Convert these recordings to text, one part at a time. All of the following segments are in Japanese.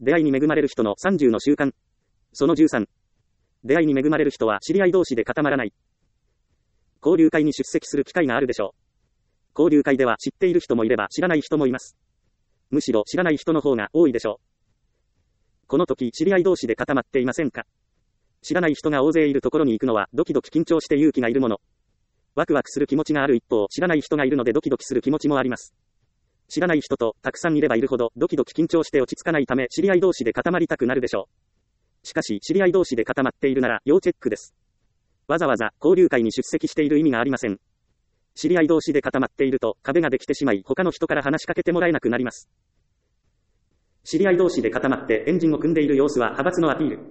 出会いに恵まれる人の30の習慣。その13。出会いに恵まれる人は知り合い同士で固まらない。交流会に出席する機会があるでしょう。交流会では知っている人もいれば知らない人もいます。むしろ知らない人の方が多いでしょう。この時知り合い同士で固まっていませんか？知らない人が大勢いるところに行くのはドキドキ緊張して勇気がいるもの。ワクワクする気持ちがある一方、知らない人がいるのでドキドキする気持ちもあります。知らない人とたくさんいればいるほどドキドキ緊張して落ち着かないため知り合い同士で固まりたくなるでしょう。しかし知り合い同士で固まっているなら要チェックです。わざわざ交流会に出席している意味がありません。知り合い同士で固まっていると壁ができてしまい他の人から話しかけてもらえなくなります。知り合い同士で固まってエンジンを組んでいる様子は派閥のアピール。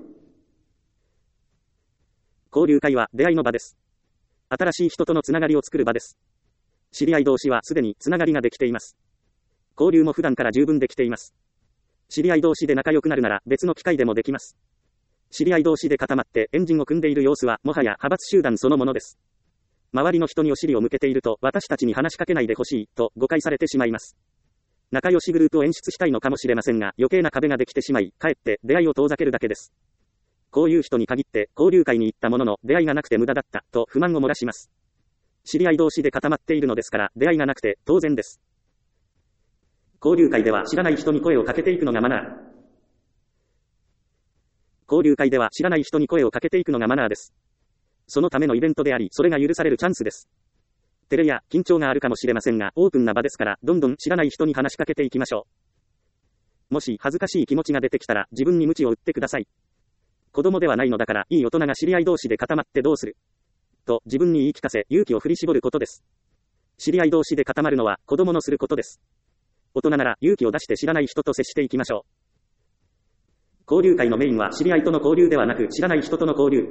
交流会は出会いの場です。新しい人とのつながりを作る場です。知り合い同士はすでにつながりができています。交流も普段から十分できています。知り合い同士で仲良くなるなら別の機会でもできます。知り合い同士で固まってエンジンを組んでいる様子はもはや派閥集団そのものです。周りの人にお尻を向けていると私たちに話しかけないでほしいと誤解されてしまいます。仲良しグループを演出したいのかもしれませんが余計な壁ができてしまいかえって出会いを遠ざけるだけです。こういう人に限って交流会に行ったものの出会いがなくて無駄だったと不満を漏らします。知り合い同士で固まっているのですから出会いがなくて当然です。交流会では知らない人に声をかけていくのがマナー。交流会では知らない人に声をかけていくのがマナーです。そのためのイベントであり、それが許されるチャンスです。照れや緊張があるかもしれませんが、オープンな場ですから、どんどん知らない人に話しかけていきましょう。もし恥ずかしい気持ちが出てきたら、自分に鞭を打ってください。子供ではないのだから、いい大人が知り合い同士で固まってどうすると自分に言い聞かせ、勇気を振り絞ることです。知り合い同士で固まるのは子供のすることです。大人なら勇気を出して知らない人と接していきましょう。交流会のメインは知り合いとの交流ではなく知らない人との交流。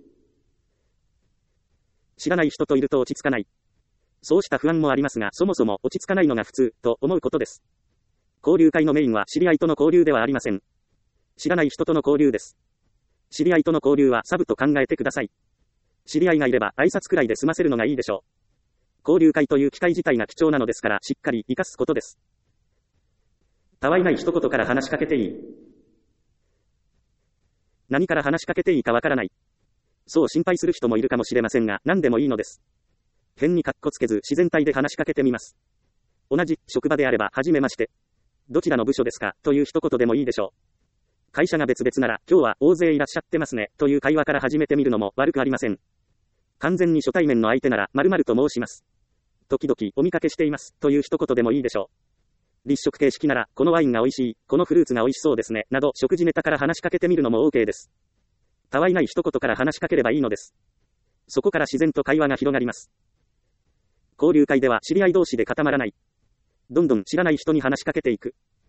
知らない人といると落ち着かない。そうした不安もありますが、そもそも落ち着かないのが普通と思うことです。交流会のメインは知り合いとの交流ではありません。知らない人との交流です。知り合いとの交流はサブと考えてください。知り合いがいれば挨拶くらいで済ませるのがいいでしょう。交流会という機会自体が貴重なのですから、しっかり活かすことです。たわいない一言から話しかけていい。何から話しかけていいかわからない。そう心配する人もいるかもしれませんが、何でもいいのです。変にカッコつけず自然体で話しかけてみます。同じ職場であれば、はじめまして。どちらの部署ですかという一言でもいいでしょう。会社が別々なら、今日は大勢いらっしゃってますねという会話から始めてみるのも悪くありません。完全に初対面の相手なら、〇〇と申します。時々お見かけしていますという一言でもいいでしょう。立食形式なら、このワインが美味しい、このフルーツが美味しそうですね、など食事ネタから話しかけてみるのも OK です。たわいない一言から話しかければいいのです。そこから自然と会話が広がります。交流会では知り合い同士で固まらない。どんどん知らない人に話しかけていく。